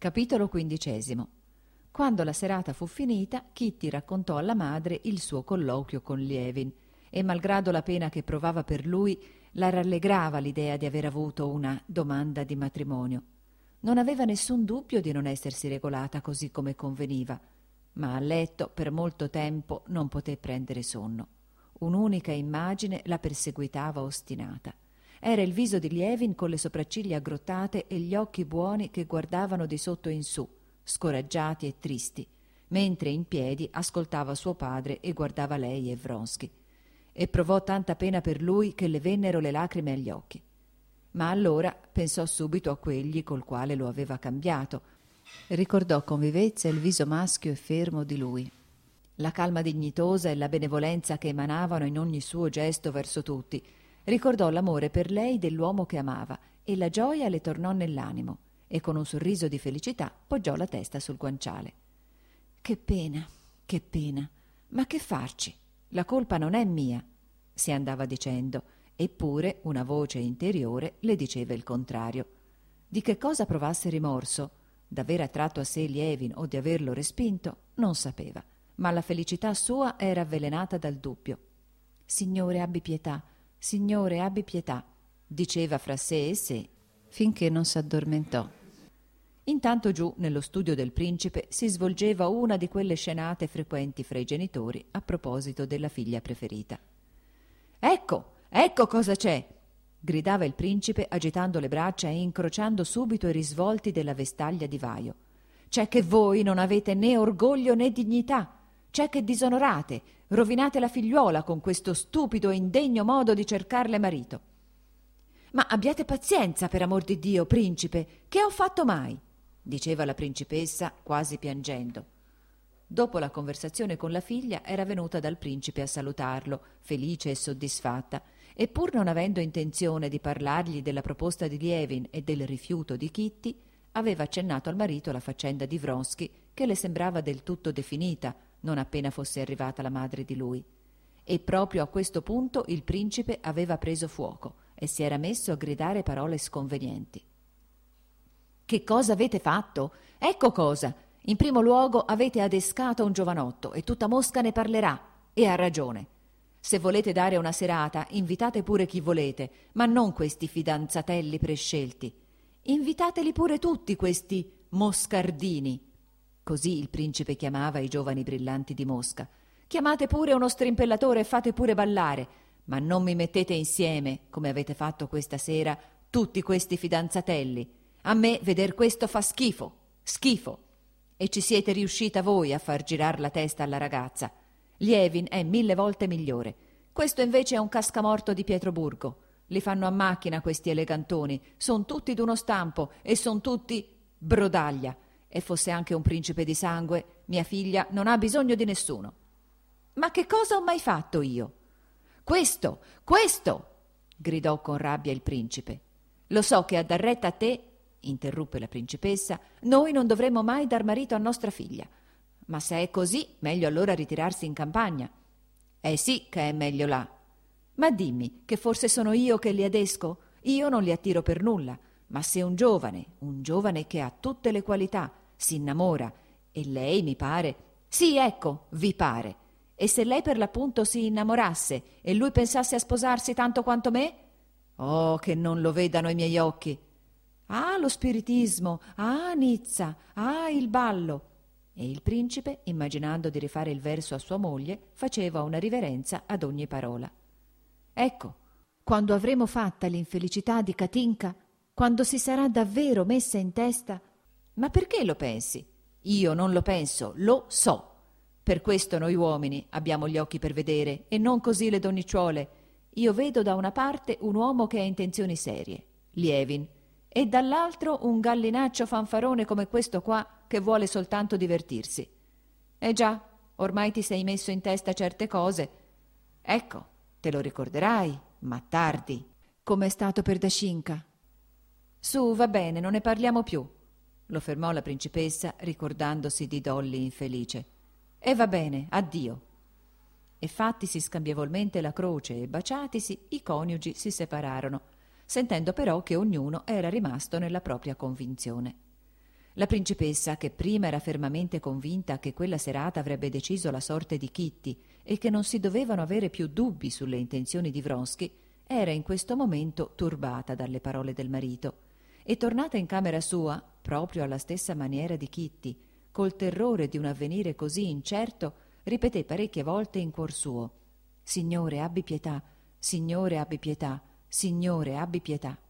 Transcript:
Capitolo 15. Quando la serata fu finita, Kitty raccontò alla madre il suo colloquio con Lievin e, malgrado la pena che provava per lui, la rallegrava l'idea di aver avuto una domanda di matrimonio. Non aveva nessun dubbio di non essersi regolata così come conveniva, ma a letto per molto tempo non poté prendere sonno. Un'unica immagine la perseguitava ostinata. Era il viso di Lievin con le sopracciglia aggrottate e gli occhi buoni che guardavano di sotto in su, scoraggiati e tristi, mentre in piedi ascoltava suo padre e guardava lei e Vronsky. E provò tanta pena per lui che le vennero le lacrime agli occhi. Ma allora pensò subito a quegli col quale lo aveva cambiato. Ricordò con vivezza il viso maschio e fermo di lui, la calma dignitosa e la benevolenza che emanavano in ogni suo gesto verso tutti. Ricordò l'amore per lei dell'uomo che amava e la gioia le tornò nell'animo e con un sorriso di felicità poggiò la testa sul guanciale. Che pena, ma che farci? La colpa non è mia, si andava dicendo, eppure una voce interiore le diceva il contrario. Di che cosa provasse rimorso, d'aver attratto a sé Lievin o di averlo respinto, non sapeva, ma la felicità sua era avvelenata dal dubbio. Signore, abbi pietà, diceva fra sé e sé, finché non s'addormentò. Intanto giù, nello studio del principe, si svolgeva una di quelle scenate frequenti fra i genitori a proposito della figlia preferita. Ecco cosa c'è! Gridava il principe agitando le braccia e incrociando subito i risvolti della vestaglia di vaio. C'è che voi non avete né orgoglio né dignità. C'è che disonorate, rovinate la figliuola con questo stupido e indegno modo di cercarle marito. Ma abbiate pazienza, per amor di Dio, principe, che ho fatto mai? Diceva la principessa quasi piangendo. Dopo la conversazione con la figlia era venuta dal principe a salutarlo, felice e soddisfatta, e pur non avendo intenzione di parlargli della proposta di Lievin e del rifiuto di Kitty, aveva accennato al marito la faccenda di Vronsky, che le sembrava del tutto definita, non appena fosse arrivata la madre di lui. E proprio a questo punto il principe aveva preso fuoco e si era messo a gridare parole sconvenienti. Che cosa avete fatto? Ecco cosa! In primo luogo avete adescato un giovanotto e tutta Mosca ne parlerà, e ha ragione. Se volete dare una serata, invitate pure chi volete, ma non questi fidanzatelli prescelti. Invitateli pure tutti questi moscardini. Così il principe chiamava i giovani brillanti di Mosca. Chiamate pure uno strimpellatore e fate pure ballare, ma non mi mettete insieme, come avete fatto questa sera, tutti questi fidanzatelli. A me veder questo fa schifo. E ci siete riuscita voi a far girar la testa alla ragazza. Lievin è 1000 volte migliore. Questo invece è un cascamorto di Pietroburgo. Li fanno a macchina questi elegantoni. Son tutti d'uno stampo e son tutti brodaglia. E fosse anche un principe di sangue, mia figlia non ha bisogno di nessuno. Ma che cosa ho mai fatto io? Questo! Gridò con rabbia il principe. Lo so che a dar retta a te, interruppe la principessa, noi non dovremmo mai dar marito a nostra figlia. Ma se è così, meglio allora ritirarsi in campagna. Sì che è meglio là. Ma dimmi, che forse sono io che li adesco? Io non li attiro per nulla. Ma se un giovane che ha tutte le qualità, si innamora, e lei mi pare... Sì, ecco, vi pare. E se lei per l'appunto si innamorasse e lui pensasse a sposarsi tanto quanto me? Oh, che non lo vedano i miei occhi! Ah, lo spiritismo! Ah, Nizza! Ah, il ballo! E il principe, immaginando di rifare il verso a sua moglie, faceva una riverenza ad ogni parola. Ecco, quando avremo fatta l'infelicità di Katinka, quando si sarà davvero messa in testa... Ma perché lo pensi? Io non lo penso, lo so. Per questo noi uomini abbiamo gli occhi per vedere e non così le donnicciuole. Io vedo da una parte un uomo che ha intenzioni serie, Lievin, e dall'altro un gallinaccio fanfarone come questo qua che vuole soltanto divertirsi. Già, ormai ti sei messo in testa certe cose. Ecco, te lo ricorderai, ma tardi, come è stato per Dascinka. Su, va bene, non ne parliamo più, lo fermò la principessa ricordandosi di Dolly infelice. E va bene, addio. E fattisi scambievolmente la croce e baciatisi, i coniugi si separarono, sentendo però che ognuno era rimasto nella propria convinzione. La principessa, che prima era fermamente convinta che quella serata avrebbe deciso la sorte di Kitty e che non si dovevano avere più dubbi sulle intenzioni di Vronsky, era in questo momento turbata dalle parole del marito e, tornata in camera sua, proprio alla stessa maniera di Kitty, col terrore di un avvenire così incerto, ripeté parecchie volte in cuor suo: «Signore, abbi pietà, Signore, abbi pietà, Signore, abbi pietà».